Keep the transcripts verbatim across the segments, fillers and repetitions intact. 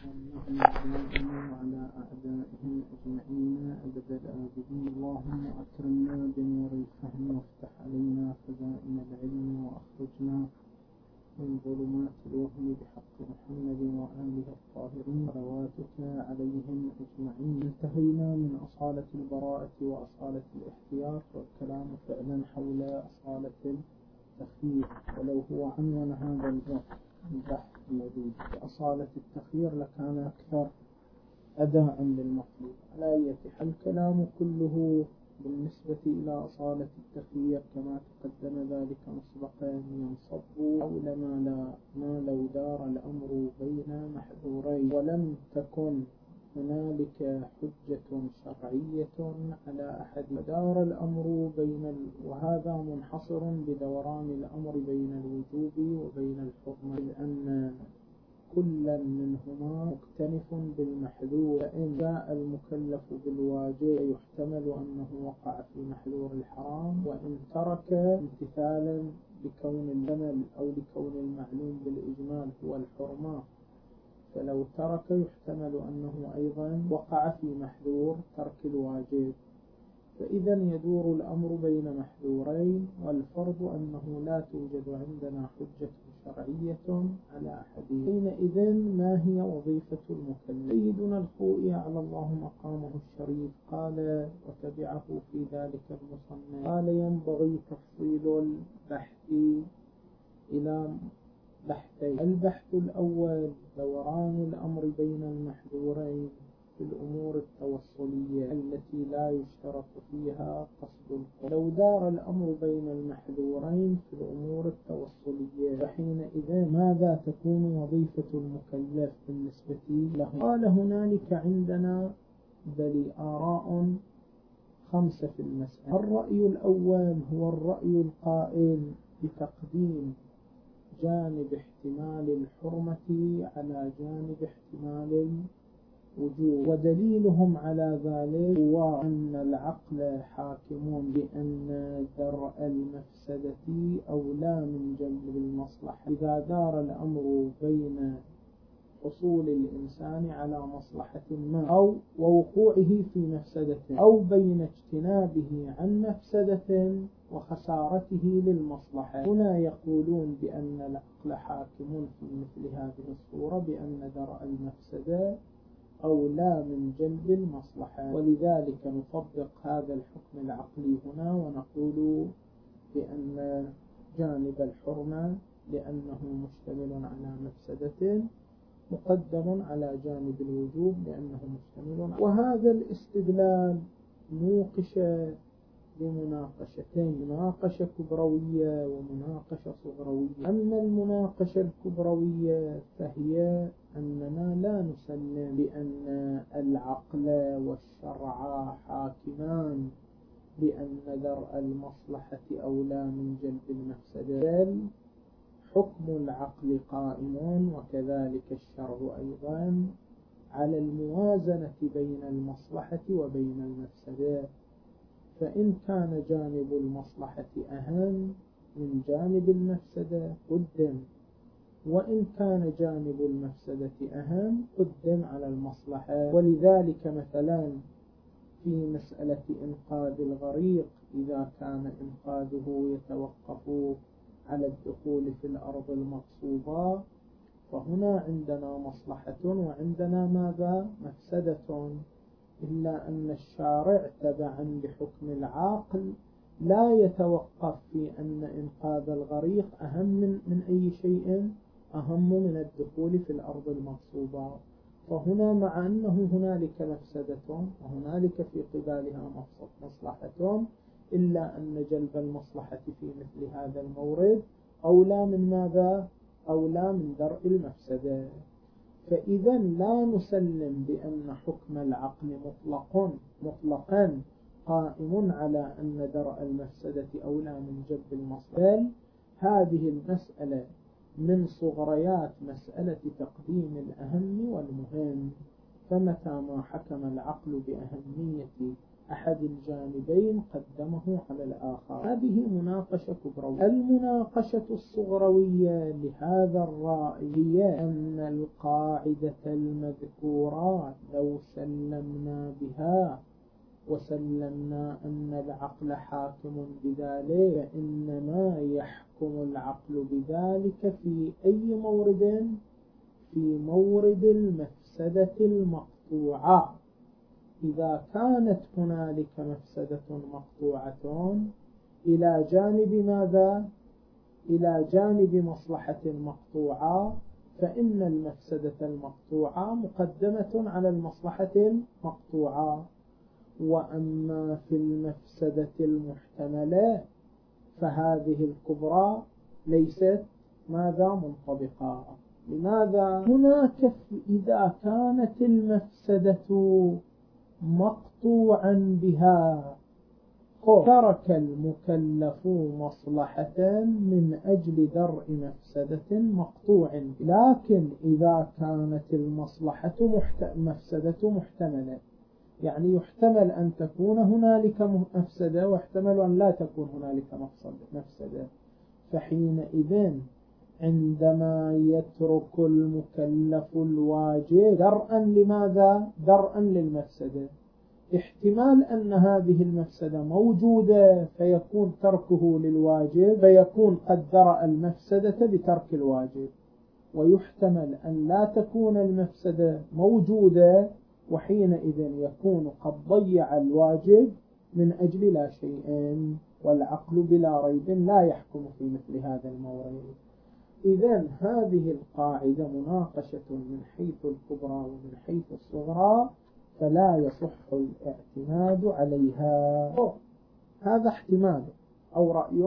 والنهي دائم على أعدائهم أجمعين أبد الآبدين. اللهم أكرمنا بنور الفهم وافتح علينا خزائن العلم وأخرجنا من ظلمات الوهم بحق محمد وآله الطاهرين صلواتك عليهم أجمعين. انتهينا من أصالة البراءة وأصالة الاحتياط والكلام فعلا حول أصالة التخيير، ولو هو عنوان هذا البحث الذي بأصالة التخيير لكان أكثر أداء للمطلوب. على أي حال الكلام كله بالنسبة إلى أصالة التخيير كما تقدم ذلك مسبقا ينصب حول ما, لا ما لو دار الأمر بين محذورين ولم تكن هنالك حجة شرعية على أحد. دار الأمر بين ال... وهذا منحصر بدوران الأمر بين الوجوب وبين الحرمة، لأن كلا منهما مكتنف بالمحذور. فإن جاء المكلف بالواجب يحتمل أنه وقع في محذور الحرام، وإن ترك امتثالا لكون الجمل أو لكون المعلوم بالإجمال هو الحرمة، فلو ترك يحتمل أنه أيضا وقع في محذور ترك الواجب. فإذا يدور الأمر بين محذورين، والفرض أنه لا توجد عندنا حجة شرعية على أحدهم. حينئذ ما هي وظيفة المكلف؟ سيدنا الخوئي على الله مقامه الشريف قال وتبعه في ذلك المصنف، قال ينبغي تفصيل البحث إلى بحثين. البحث الأول دوران الأمر بين المحذورين في الأمور التوصلية التي لا يشترط فيها قصد القصد. لو دار الأمر بين المحذورين في الأمور التوصلية فحينئذ ماذا تكون وظيفة المكلف بالنسبة له؟ قال هنالك عندنا بل آراء خمسة في المسألة. الرأي الأول هو الرأي القائل بتقديم جانب احتمال الحرمة على جانب احتمال الوجوب، ودليلهم على ذلك هو أن العقل حاكم بأن درء المفسدة أولى من جلب المصلحة. إذا دار الأمر بين حصول الإنسان على مصلحة ما أو ووقوعه في مفسدة، أو بين اجتنابه عن مفسدة وخسارته للمصلحة، هنا يقولون بأن العقل حاكم في مثل هذه الصورة بأن درء المفسدة أولى من جلب المصلحة، ولذلك نطبق هذا الحكم العقلي هنا ونقول بأن جانب الحرمة لأنه مشتمل على مفسدة مقدم على جانب الوجوب لأنه مشتمل على. وهذا الاستدلال نوقش بمناقشتين، مناقشة كبروية ومناقشة صغروية. أما المناقشة الكبروية فهي أننا لا نسلم بأن العقل والشرع حاكمان بأن درء المصلحة أولى من جلب المفسدة، بل حكم العقل قائم وكذلك الشرع أيضا على الموازنة بين المصلحة وبين المفسدة. فإن كان جانب المصلحة أهم من جانب المفسدة قدم، وإن كان جانب المفسدة أهم قدم على المصلحة. ولذلك مثلا في مسألة إنقاذ الغريق إذا كان إنقاذه يتوقف على الدخول في الأرض المغصوبة فهنا عندنا مصلحة وعندنا ماذا؟ مفسدة، إلا أن الشارع تبعا لحكم العقل لا يتوقف في أن إنقاذ الغريق أهم من, من أي شيء أهم من الدخول في الأرض المغصوبة. فهنا مع أنه هنالك مفسدة وهنالك في قبالها مصلحة، إلا أن جلب المصلحة في مثل هذا المورد أولى من ماذا؟ أولى من درء المفسدة. فإذا لا نسلم بأن حكم العقل مطلق مطلقا قائم على أن درء المفسدة أولى من جلب المصلحة، بل هذه المسألة من صغريات مسألة تقديم الأهم والمهم. فمتى ما حكم العقل بأهمية أحد الجانبين قدمه على الآخر. هذه مناقشة كبروية. المناقشة الصغروية لهذا الرأي هي أن القاعدة المذكورة لو سلمنا بها وسلمنا أن العقل حاكم بذلك، فإنما يحكم العقل بذلك في أي مورد؟ في مورد المفسدة المقطوعة. إذا كانت هنالك مفسدة مقطوعة إلى جانب ماذا؟ إلى جانب مصلحة مقطوعة، فإن المفسدة المقطوعة مقدمة على المصلحة المقطوعة. وأما في المفسدة المحتملة فهذه الكبرى ليست ماذا؟ منطبقة. لماذا؟ هناك إذا كانت المفسدة مقطوعا بها ترك المكلف مصلحة من أجل درء مفسدة مقطوع، لكن إذا كانت المصلحة مفسدة محتملة، يعني يحتمل أن تكون هنالك مفسدة ويحتمل أن لا تكون هنالك مفسدة، فحينئذ عندما يترك المكلف الواجب درءا لماذا؟ درءا للمفسدة، احتمال أن هذه المفسدة موجودة فيكون تركه للواجب فيكون قد درأ المفسدة بترك الواجب، ويحتمل أن لا تكون المفسدة موجودة وحينئذ يكون قد ضيع الواجب من أجل لا شيء، والعقل بلا ريب لا يحكم في مثل هذا المورد. إذن هذه القاعدة مناقشة من حيث الكبرى ومن حيث الصغرى، فلا يصح الاعتماد عليها. هذا احتمال أو رأي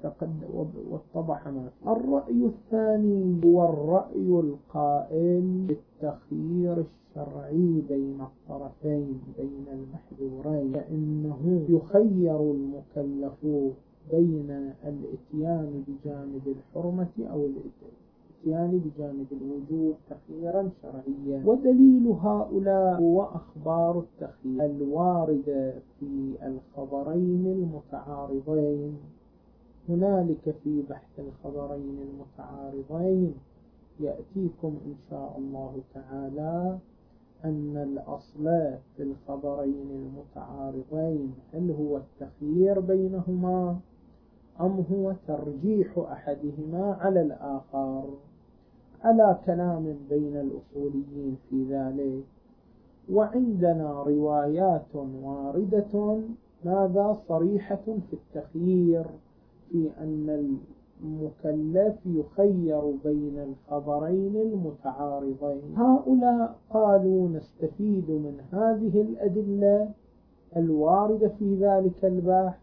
واتضح ما فيه. الرأي الثاني هو الرأي القائل بالتخيير الشرعي بين الطرفين بين المحذورين، فإنه يخير المكلف بين الاتيان بجانب الحرمة أو الاتيان بجانب الوجوب تخييرا شرعيا. ودليل هؤلاء هو أخبار التخيير الواردة في الخبرين المتعارضين. هنالك في بحث الخبرين المتعارضين يأتيكم إن شاء الله تعالى أن الأصل في الخبرين المتعارضين هل هو التخيير بينهما أم هو ترجيح أحدهما على الآخر، على كلام بين الأصوليين في ذلك. وعندنا روايات واردة ماذا؟ صريحة في التخيير، في أن المكلف يخير بين الخبرين المتعارضين. هؤلاء قالوا نستفيد من هذه الأدلة الواردة في ذلك البحث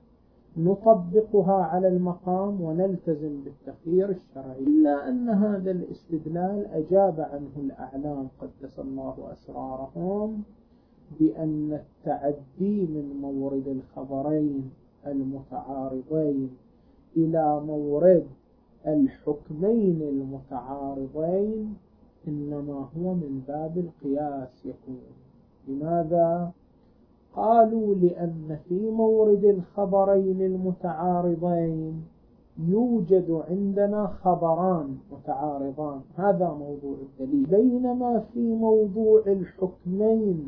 نطبقها على المقام ونلتزم بالتخيير الشرعي، إلا أن هذا الاستدلال أجاب عنه الأعلام قدس الله أسرارهم بأن التعدي من مورد الخبرين المتعارضين إلى مورد الحكمين المتعارضين إنما هو من باب القياس يكون. لماذا؟ قالوا لأن في مورد الخبرين المتعارضين يوجد عندنا خبران متعارضان، هذا موضوع الدليل، بينما في موضوع الحكمين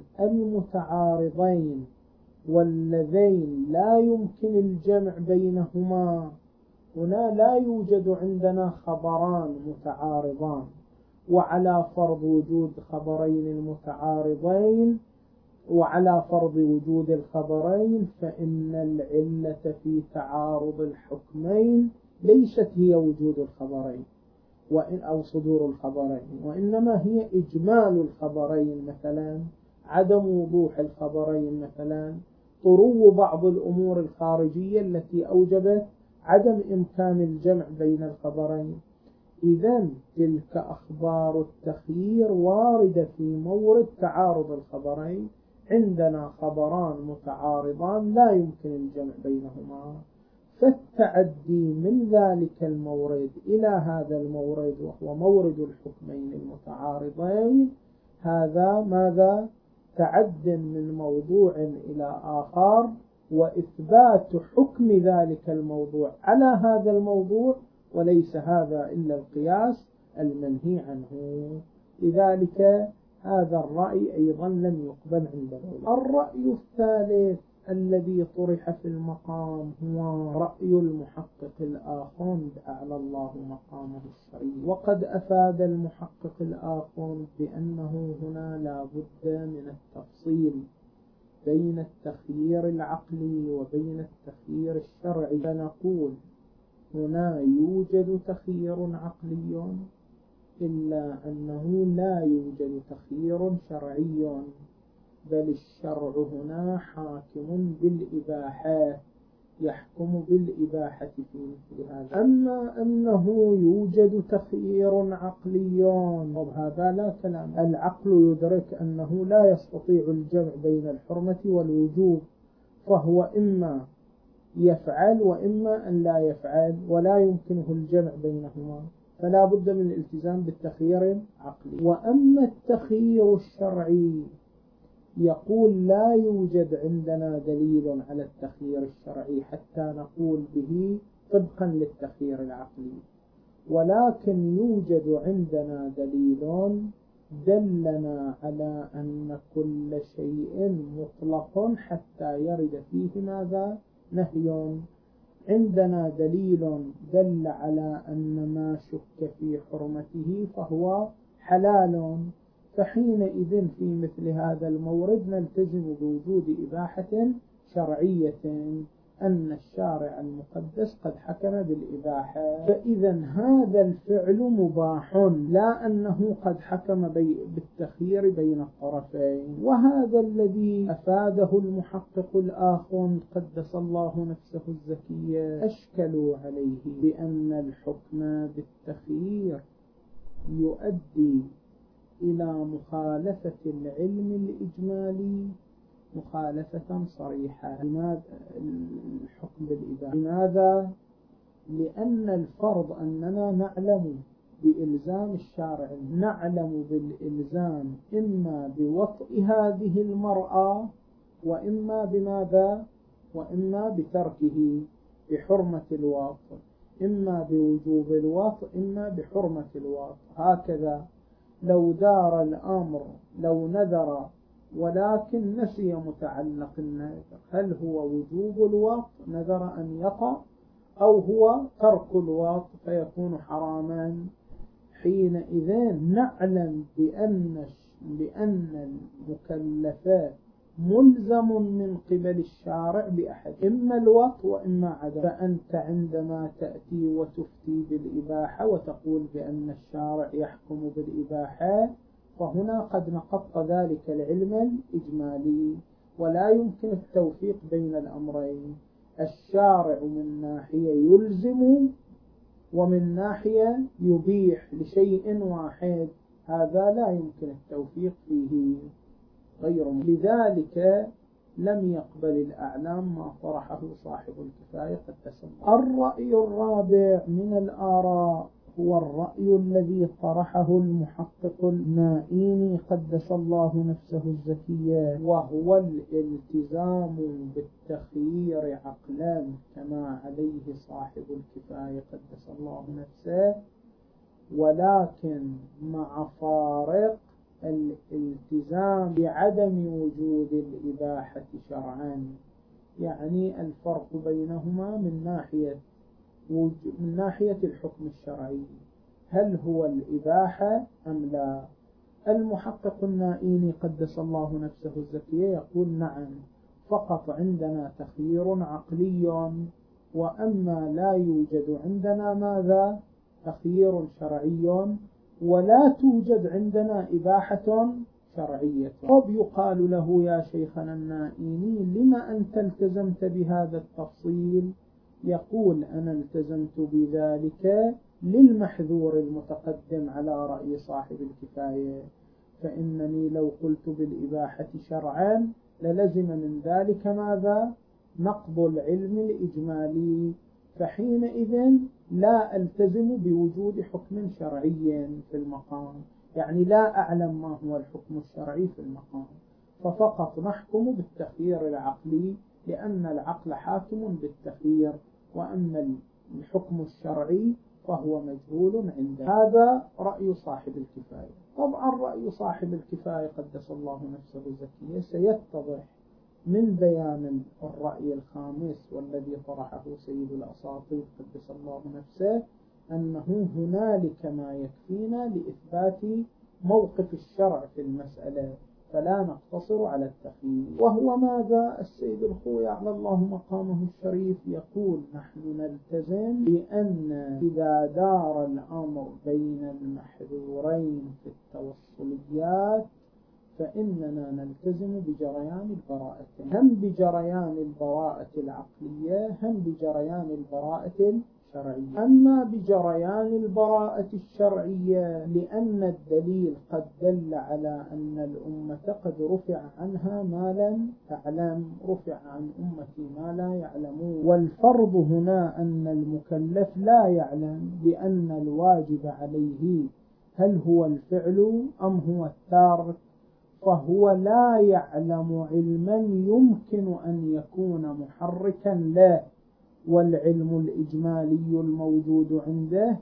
المتعارضين واللذين لا يمكن الجمع بينهما هنا لا يوجد عندنا خبران متعارضان. وعلى فرض وجود خبرين المتعارضين وعلى فرض وجود الخبرين فإن العلة في تعارض الحكمين ليست هي وجود الخبرين وإن أو صدور الخبرين، وإنما هي إجمال الخبرين، مثلا عدم وضوح الخبرين، مثلا طرو بعض الأمور الخارجية التي أوجبت عدم إمكان الجمع بين الخبرين. إذن تلك أخبار التخيير واردة في مورد تعارض الخبرين، عندنا خبران متعارضان لا يمكن الجمع بينهما، فالتعدي من ذلك المورد إلى هذا المورد وهو مورد الحكمين المتعارضين هذا ماذا؟ تعد من موضوع إلى آخر وإثبات حكم ذلك الموضوع على هذا الموضوع، وليس هذا إلا القياس المنهي عنه. لذلك هذا الرأي أيضا لم يقبل عند العلماء. الرأي الثالث الذي طرح في المقام هو رأي المحقق الآخر أعلى الله مقامه الشرعي. وقد أفاد المحقق الآخر بأنه هنا لا بد من التفصيل بين التخيير العقلي وبين التخيير الشرعي، فنقول هنا يوجد تخيير عقلي إلا أنه لا يوجد تخيير شرعي، بل الشرع هنا حاكم بالإباحة، يحكم بالإباحة في مثل هذا. أما أنه يوجد تخيير عقلي وهذا لا كلام. العقل يدرك أنه لا يستطيع الجمع بين الحرمة والوجوب، فهو إما يفعل وإما أن لا يفعل، ولا يمكنه الجمع بينهما، فلا بد من الالتزام بالتخيير العقلي. وأما التخيير الشرعي يقول لا يوجد عندنا دليل على التخيير الشرعي حتى نقول به طبقا للتخيير العقلي، ولكن يوجد عندنا دليل دلنا على أن كل شيء مطلق حتى يرد فيه ماذا؟ نهي. عندنا دليل دل على أن ما شك في حرمته فهو حلال، فحينئذ في مثل هذا المورد نلتزم بوجود إباحة شرعية، أن الشارع المقدس قد حكم بالإباحة، فإذا هذا الفعل مباح، لا أنه قد حكم بالتخيير بين الطرفين. وهذا الذي أفاده المحقق الآخر قدس الله نفسه الزكية أشكلوا عليه بأن الحكم بالتخيير يؤدي إلى مخالفة العلم الإجمالي مخالفة صريحة. لماذا الحكم بالإباحة؟ لماذا؟ لأن الفرض أننا نعلم بإلزام الشارع، نعلم بالإلزام إما بوطئ هذه المرأة وإما بماذا؟ وإما بتركه، بحرمة الوطئ، إما بوجوب الوطئ إما بحرمة الوطئ. هكذا لو دار الأمر، لو نذر ولكن نسي متعلق النذر، هل هو وجوب الوطئ نذر أن يقع أو هو ترك الوطئ فيكون حراما؟ حينئذ نعلم بأن بأن المكلفات ملزم من قبل الشارع بأحد، إما الوطئ وإما عدم. فأنت عندما تأتي وتفتي بالإباحة وتقول بأن الشارع يحكم بالإباحة، فهنا قد نقضت ذلك العلم الإجمالي، ولا يمكن التوفيق بين الأمرين. الشارع من ناحية يلزم ومن ناحية يبيح لشيء واحد، هذا لا يمكن التوفيق فيه غير. لذلك لم يقبل الأعلام ما طرحه صاحب الكفاية قدس الله. الرأي الرابع من الآراء هو الرأي الذي طرحه المحقق النائيني قدس الله نفسه الزكية، وهو الالتزام بالتخيير عقلا كما عليه صاحب الكفاية قدس الله نفسه، ولكن مع فارق الالتزام بعدم وجود الإباحة شرعا. يعني الفرق بينهما من ناحية من ناحية الحكم الشرعي، هل هو الإباحة أم لا؟ المحقق النائيني قدس الله نفسه الزكية يقول نعم، فقط عندنا تخيير عقلي، وأما لا يوجد عندنا ماذا؟ تخيير شرعي، ولا توجد عندنا إباحة شرعية. طب يقال له يا شيخنا النائيني لما أنت التزمت بهذا التفصيل؟ يقول أنا التزمت بذلك للمحذور المتقدم على رأي صاحب الكفاية، فإنني لو قلت بالإباحة شرعا للزم من ذلك ماذا؟ نقض العلم الإجمالي، فحينئذ لا ألتزم بوجود حكم شرعي في المقام، يعني لا أعلم ما هو الحكم الشرعي في المقام، ففقط نحكم بالتخيير العقلي، لأن العقل حاكم بالتخيير، وأما الحكم الشرعي فهو مجهول عنده. هذا رأي صاحب الكفاية. طبعا رأي صاحب الكفاية قدس الله نفسه الزكية سيتضح من بيان الرأي الخامس والذي طرحه سيد الأساطير قدس الله نفسه، أنه هنالك ما يكفينا لإثبات موقف الشرع في المسألة، فلا نقتصر على التخيير. وهو ماذا؟ السيد الخوي على الله مقامه الشريف يقول: نحن نلتزم بأن إذا دار الأمر بين المحذورين في التوصليات فإننا نلتزم بجريان البراءة، هم بجريان البراءة العقلية هم بجريان البراءة الشرعية. أما بجريان البراءة الشرعية لأن الدليل قد دل على أن الأمة قد رفع عنها ما لم تعلم، رفع عن أمتي ما لا يعلمون، والفرض هنا أن المكلف لا يعلم بأن الواجب عليه هل هو الفعل أم هو الترك، فهو لا يعلم علما يمكن أن يكون محركا له، والعلم الإجمالي الموجود عنده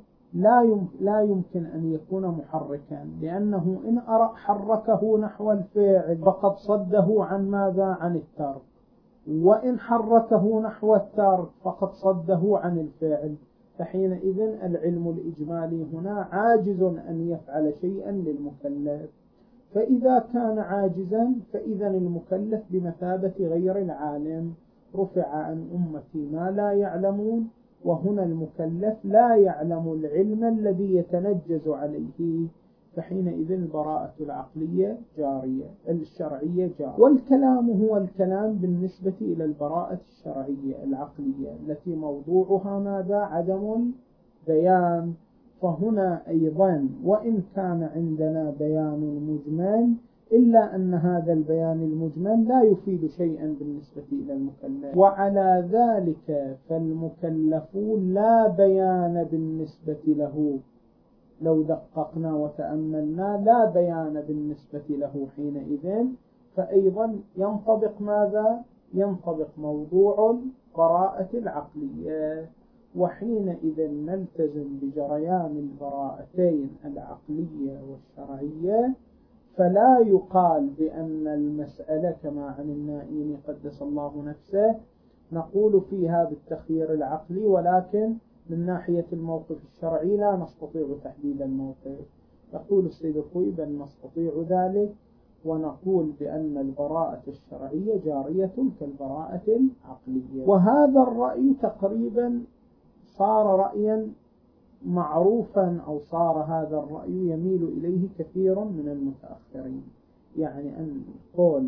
لا يمكن أن يكون محركا، لأنه إن حركه نحو الفعل فقد صده عن ماذا؟ عن الترك، وإن حركه نحو الترك فقد صده عن الفعل، فحينئذ العلم الإجمالي هنا عاجز أن يفعل شيئا للمكلف. فإذا كان عاجزا فإذا المكلف بمثابة غير العالم، رفع عن أمتي ما لا يعلمون، وهنا المكلف لا يعلم العلم الذي يتنجز عليه، فحينئذ البراءة العقلية جارية، الشرعية جارية. والكلام هو الكلام بالنسبة إلى البراءة الشرعية العقلية التي موضوعها ماذا؟ عدم البيان. فهنا أيضا وإن كان عندنا بيان مجمل إلا أن هذا البيان المجمل لا يفيد شيئا بالنسبة إلى المكلف، وعلى ذلك فالمكلف لا بيان بالنسبة له، لو دققنا وتأملنا لا بيان بالنسبة له حينئذ، فأيضا ينطبق ماذا؟ ينطبق موضوع البراءة العقلية، وحينئذ نلتزم بجريان البراءتين العقلية والشرعية، فلا يقال بأن المسألة كما عن النائين قدس الله نفسه نقول فيها بالتخيير العقلي، ولكن من ناحية الموقف الشرعي لا نستطيع تحديد الموقف. يقول السيد الخوي بل نستطيع ذلك، ونقول بأن البراءة الشرعية جارية كالبراءة العقلية. وهذا الرأي تقريبا صار رأيا معروفا، أو صار هذا الرأي يميل إليه كثير من المتأخرين، يعني أن القول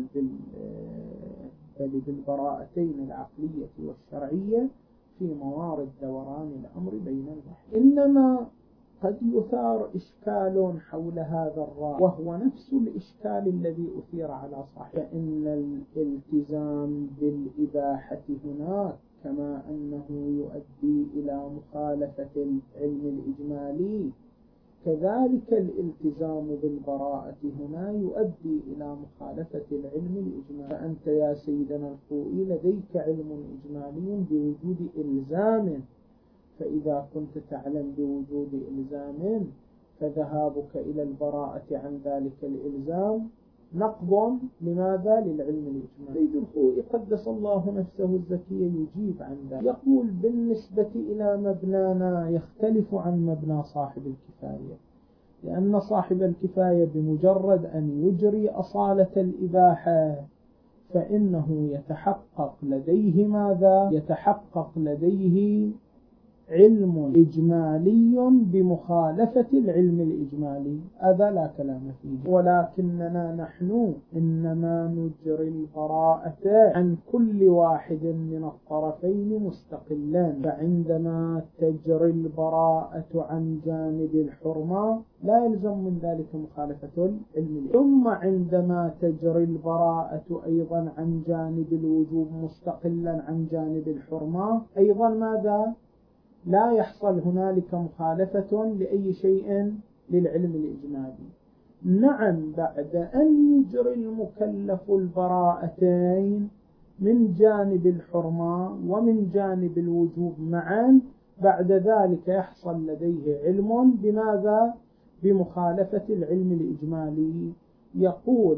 بالبراءتين العقلية والشرعية في موارد دوران الأمر بين الوحي. إنما قد يثار إشكال حول هذا الرأي، وهو نفس الإشكال الذي أثير على صاحبه، فإن الالتزام بالإباحة هناك كما أنه يؤدي إلى مخالفة العلم الإجمالي، كذلك الالتزام بالبراءة هنا يؤدي إلى مخالفة العلم الإجمالي. فأنت يا سيدنا الخوئي لديك علم إجمالي بوجود إلزام، فإذا كنت تعلم بوجود إلزام فذهابك إلى البراءة عن ذلك الإلزام نقض لماذا؟ للعلم الإجمالي. سيد الخوئي قدس الله نفسه الزكية يجيب عن ذلك، يقول بالنسبة إلى مبنانا يختلف عن مبنى صاحب الكفاية، لأن صاحب الكفاية بمجرد أن يجري أصالة الإباحة فإنه يتحقق لديه ماذا؟ يتحقق لديه علم إجمالي بمخالفة العلم الإجمالي، هذا لا كلام فيه. ولكننا نحن إنما نجري البراءة عن كل واحد من الطرفين مستقلا، فعندما تجري البراءة عن جانب الحرمة لا يلزم من ذلك مخالفة العلم، ثم عندما تجري البراءة أيضا عن جانب الوجوب مستقلا عن جانب الحرمة أيضا ماذا؟ لا يحصل هنالك مخالفة لأي شيء للعلم الإجمالي، نعم بعد أن يجري المكلف البراءتين من جانب الحرمة ومن جانب الوجوب معا، بعد ذلك يحصل لديه علم بماذا؟ بمخالفة العلم الإجمالي. يقول: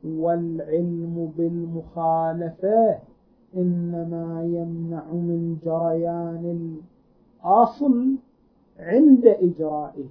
والعلم بالمخالفة إنما يمنع من جريان الأصل عند إجرائه،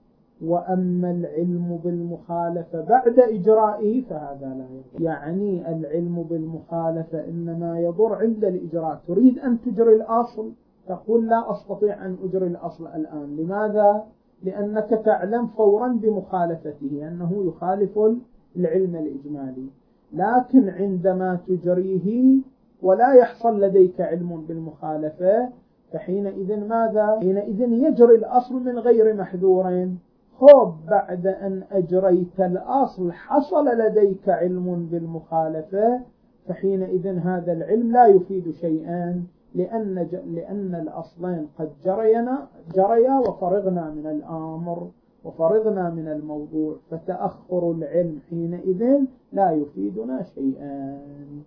وأما العلم بالمخالفة بعد إجرائه فهذا لا يضر. يعني العلم بالمخالفة إنما يضر عند الإجراء. تريد أن تجري الأصل، تقول: لا أستطيع أن أجري الأصل الآن. لماذا؟ لأنك تعلم فورا بمخالفته أنه يخالف العلم الإجمالي. لكن عندما تجريه ولا يحصل لديك علم بالمخالفة، فحينئذ ماذا؟ حينئذ يجري الأصل من غير محذور. خب بعد أن أجريت الأصل حصل لديك علم بالمخالفة، فحينئذ هذا العلم لا يفيد شيئا، لأن, لأن الأصلين قد جرينا جريا وفرغنا من الأمر وفرغنا من الموضوع، فتأخر العلم حينئذ لا يفيدنا شيئا.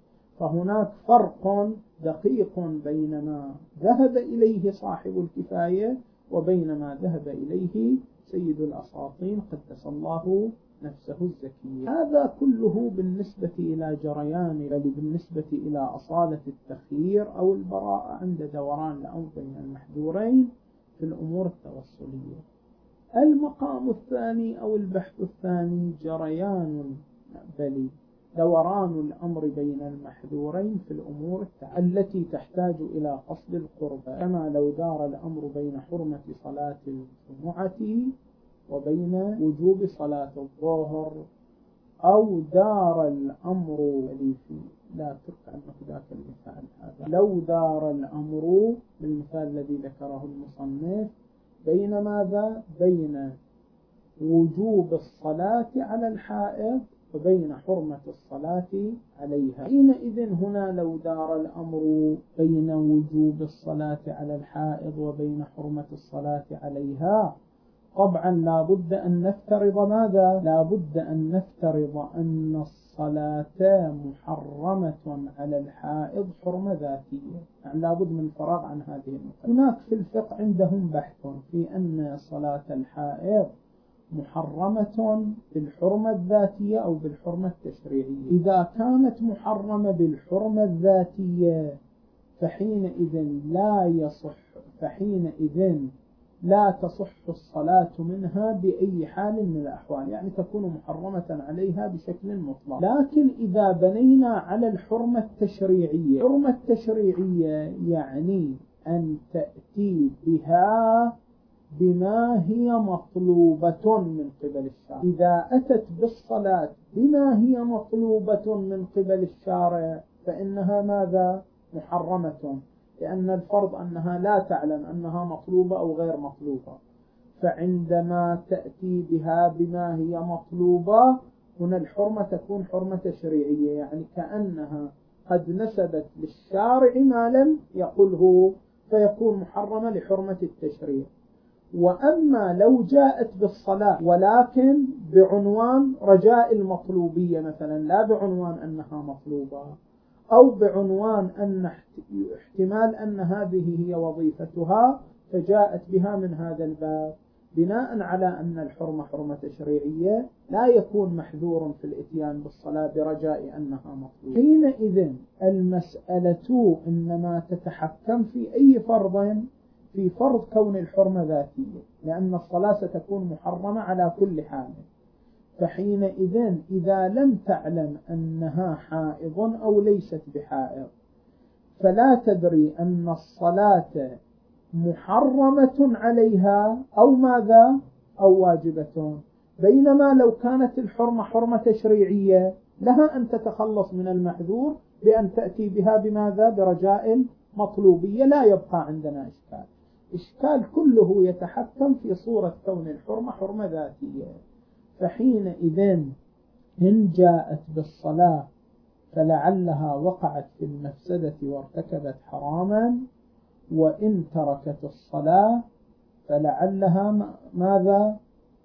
فهناك فرق دقيق بين ما ذهب إليه صاحب الكفاية وبين ما ذهب إليه سيد الأساطين قدس الله نفسه الزكية. هذا كله بالنسبة إلى جريان، بل بالنسبة إلى أصالة التخيير أو البراءة عند دوران الأمر بين المحذورين في الأمور التوصلية. المقام الثاني أو البحث الثاني جريان بل دوران الأمر بين المحذورين في الأمور التي تحتاج إلى قصد القربة، كما لو دار الأمر بين حرمة صلاة الجمعة وبين وجوب صلاة الظهر، أو دار الأمر في لا ترك عنه ذاك المثال هذا، لو دار الأمر بالمثال الذي ذكره المصنف بين ماذا؟ بين وجوب الصلاة على الحائض وبين حرمة الصلاة عليها. حينئذ هنا لو دار الأمر بين وجوب الصلاة على الحائض وبين حرمة الصلاة عليها، طبعا لا بد أن نفترض ماذا؟ لا بد أن نفترض أن الصلاة محرمة على الحائض حرمة ذاتية، يعني لا بد من الفراغ عن هذه النقطة. هناك في الفقه عندهم بحث في أن صلاة الحائض محرمة بالحرمة الذاتية أو بالحرمة التشريعية. إذا كانت محرمة بالحرمة الذاتية فحينئذ لا يصح فحينئذ لا تصح الصلاة منها بأي حال من الأحوال، يعني تكون محرمة عليها بشكل مطلق. لكن إذا بنينا على الحرمة التشريعية، الحرمة التشريعية يعني أن تأتي بها بما هي مطلوبة من قبل الشارع. إذا أتت بالصلاة بما هي مطلوبة من قبل الشارع فإنها ماذا؟ محرمة، لأن الفرض أنها لا تعلم أنها مطلوبة أو غير مطلوبة. فعندما تأتي بها بما هي مطلوبة هنا الحرمة تكون حرمة تشريعية، يعني كأنها قد نسبت للشارع ما لم يقله، فيكون محرمة لحرمة التشريع. وأما لو جاءت بالصلاة ولكن بعنوان رجاء المطلوبية مثلا، لا بعنوان أنها مطلوبة، أو بعنوان أن احتمال أن هذه هي وظيفتها فجاءت بها من هذا الباب، بناء على أن الحرمة حرمة تشريعية لا يكون محذور في الإتيان بالصلاة برجاء أنها مطلوبة. حينئذ المسألة إنما تتحكم في أي فرض؟ في فرض كون الحرمة ذاتية، لأن الصلاة ستكون محرمة على كل حال. فحينئذ إذا لم تعلم أنها حائض أو ليست بحائض فلا تدري أن الصلاة محرمة عليها أو ماذا؟ أو واجبة. بينما لو كانت الحرمة حرمة تشريعية لها أن تتخلص من المحذور بأن تأتي بها بماذا؟ برجاء مطلوبية، لا يبقى عندنا إشكال. إشكال كله يتحكم في صورة كون الحرمة حرمة ذاتية. فحينئذ إن جاءت بالصلاة فلعلها وقعت في المفسدة وارتكبت حراما، وإن تركت الصلاة فلعلها ماذا؟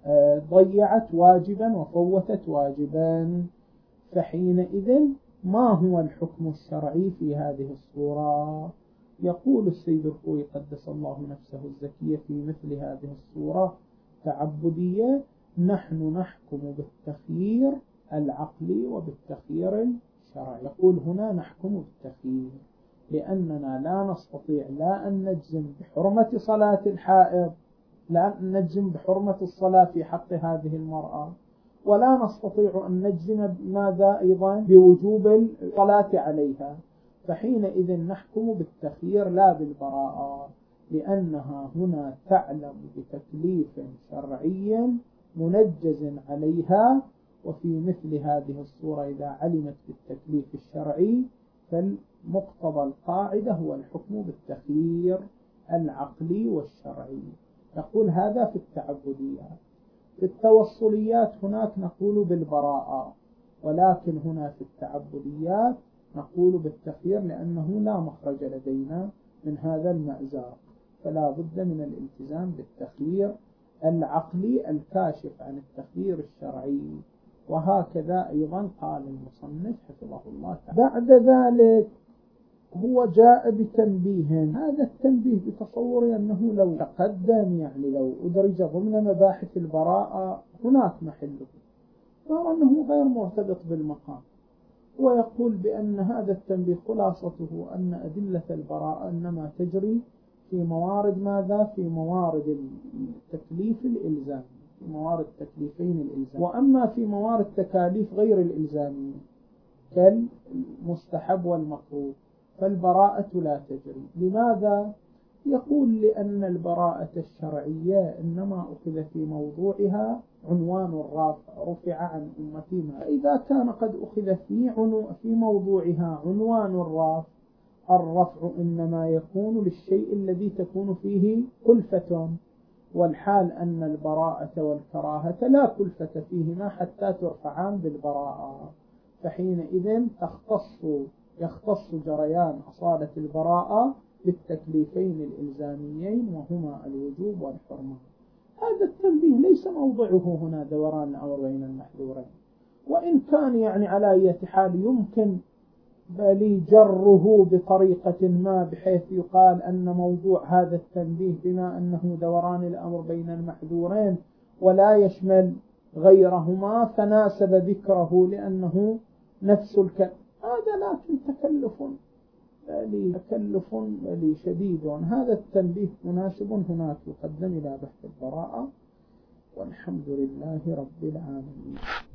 ضيعت واجبا وفوتت واجبا. فحينئذ ما هو الحكم الشرعي في هذه الصورة؟ يقول السيد الخوئي قدس الله نفسه الزكية في مثل هذه الصورة تعبدية: نحن نحكم بالتخيير العقلي وبالتخيير الشرعي. يقول هنا نحكم بالتخيير لأننا لا نستطيع لا أن نجزم بحرمة صلاة الحائض، لا أن نجزم بحرمة الصلاة في حق هذه المرأة، ولا نستطيع أن نجزم ماذا أيضا بوجوب الصلاة عليها. فحينئذ نحكم بالتخيير لا بالبراءة، لأنها هنا تعلم بتكليف شرعي منجز عليها. وفي مثل هذه الصورة إذا علمت بالتكليف الشرعي فالمقتضى القاعدة هو الحكم بالتخيير العقلي والشرعي. يقول هذا في التعبديات. في التوصليات هناك نقول بالبراءة، ولكن هنا في التعبديات نقول بالتخيير لأنه لا مخرج لدينا من هذا المأزاق، فلا بد من الالتزام بالتخيير العقلي الكاشف عن التخيير الشرعي. وهكذا أيضا قال المصنف حفظه الله تعالى. بعد ذلك هو جاء بتنبيه، هذا التنبيه بتصور أنه لو تقدم يعني لو أدرج ضمن مباحث البراءة هناك محله، صار أنه غير مرتبط بالمقام. ويقول بأن هذا التنبيه خلاصته أن أدلة البراءة إنما تجري في موارد ماذا؟ في موارد التكليف الإلزامي، في موارد تكليفين الإلزام. وأما في موارد تكاليف غير الإلزامية كالمستحب والمكروه فالبراءة لا تجري. لماذا؟ يقول لأن البراءة الشرعية إنما أخذ في موضوعها عنوان الرافع، رفع عن أمتنا. فإذا كان قد أخذ في, عنو في موضوعها عنوان الرافع، الرفع إنما يكون للشيء الذي تكون فيه كلفة، والحال أن البراءة والكراهة لا كلفة فيهما حتى ترفعان بالبراءة. فحينئذ تختص يختص جريان أصالة البراءة بالتكليفين الإلزاميين وهما الوجوب والحرمة. هذا التنبيه ليس موضعه هنا دوران الأمر بين المحذورين، وإن كان يعني على أي حال يمكن بل جره بطريقة ما بحيث يقال أن موضوع هذا التنبيه بما أنه دوران الأمر بين المحذورين ولا يشمل غيرهما فناسب ذكره لأنه نفس الكلام. هذا لكن تكلف بل تكلف بل شديد. هذا التنبيه مناسب هناك يقدم إلى بحث البراءة، والحمد لله رب العالمين.